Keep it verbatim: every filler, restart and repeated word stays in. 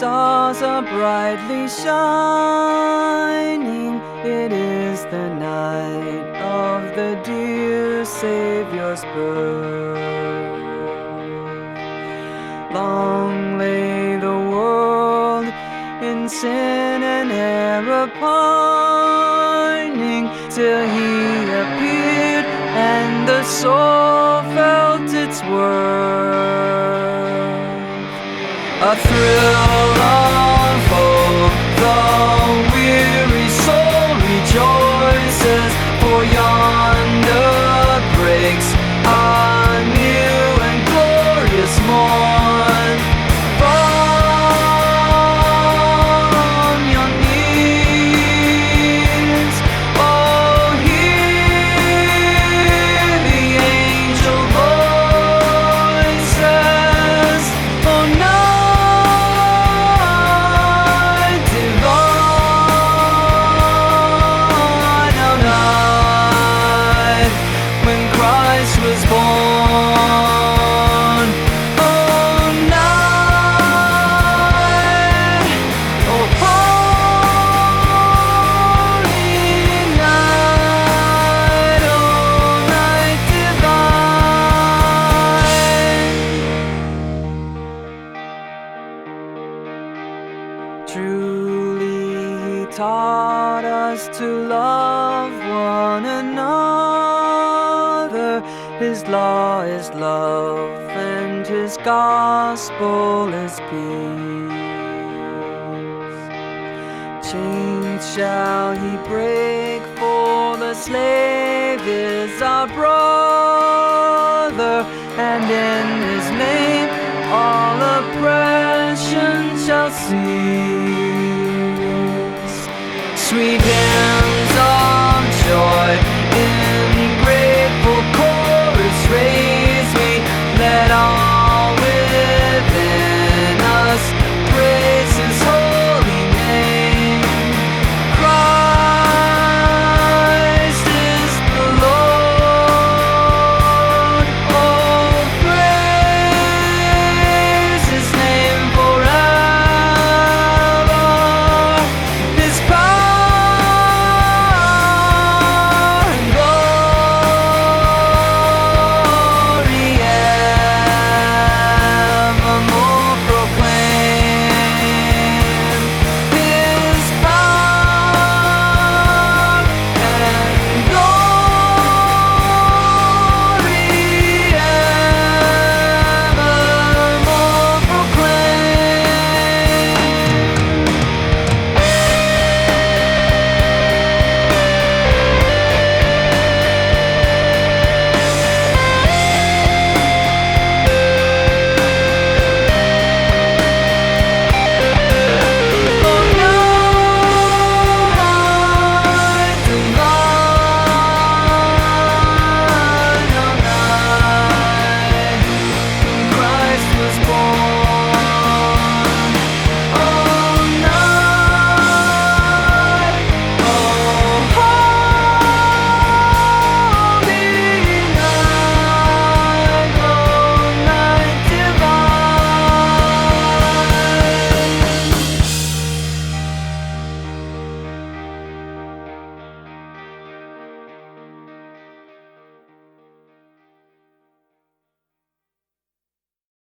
stars are brightly shining. It is the night of the dear Savior's birth. Long lay the world in sin and error pining, till He appeared and the soul felt its worth. A thrill of hope, the weary soul rejoices, for yonder breaks a new and glorious morn. From your knees, oh, hear the angel voices, oh, night divine, oh, night when Christ was born, oh, night, oh, holy night, oh, night divine. Truly He taught us to love one another. His law is love and His gospel is peace. Chains shall He break, for the slave is our brother, and in His name all oppression shall cease. Sweet